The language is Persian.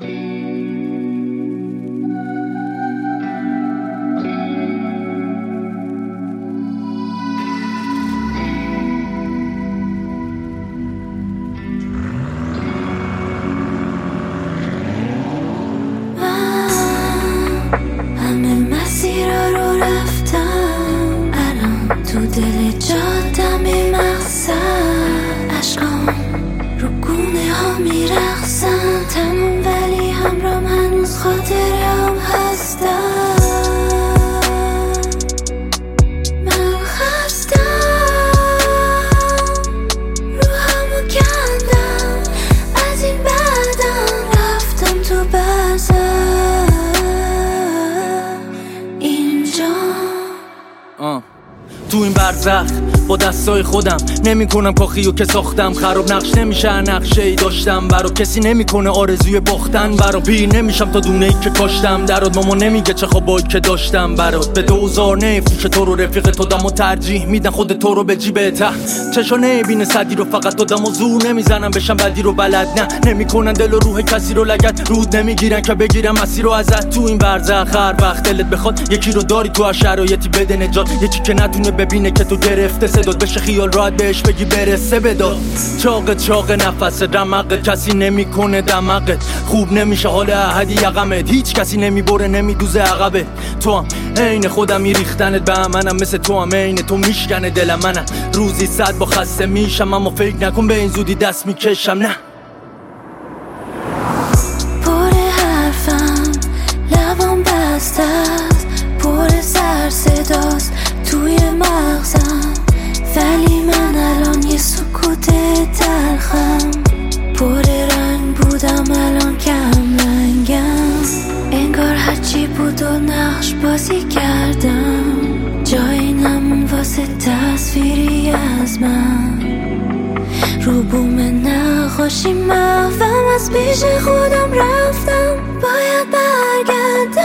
تو دل جادم مقصد عشقام رو گونه ها میرقصن تموم ولی همرام هنوز خاطرم هستم من خستم روحمو کندم از این بعدم رفتم تو برزخ اینجا تو این برزخ با دستای خودم نمی کنم کاخیو که ساختم خراب نقش نمیشه نقشه ای داشتم برا کسی نمیکنه آرزوی باختن برا پیر نمیشم تا دونه ای که کاشتم درات ماما نمیگه چه خوابایی که داشتم برات به دوزار نفروشه تو رو رفیق تو دمو ترجیح میدن خود تو رو به جیب ته چشا نبینه صدی رو فقط دادم و زور نمیزنم بشم بدی رو بلد نه نمیکنن دل و روح کسی رو لگد رود نمیگیرن که بگیرم مسیر رو ازت تو این برزخ هر وقت دلت بخواد یکی رو داری تو هر شرایطی بده نجات یکی که نتونه ببینه که تو گرفته صدات بشه خیال راحت بهش بگی برسه بداد چاق نفس رمقت کسی نمیکنه دمقت خوب نمیشه حال احدی یقمت هیچ کسی نمیبره نمیدوزه عقبت تو هم عین خودم ریختنت به منم مثل تو هم عین تو میشکنه دل منم روزی 100 با خسته میشم اما فکر نکن به این زودی دست میکشم نه پر حرفم لبام بسته است پر سر صداست توی مغزم ولی من الان یه سکوت تلخم پر رنگ بودم الان کم رنگم انگار هرچی بود و نقش بازی کردم جایی نمون واسه تصویری از من رو بوم نقاشی محوم از پیش خودم رفتم باید برگردم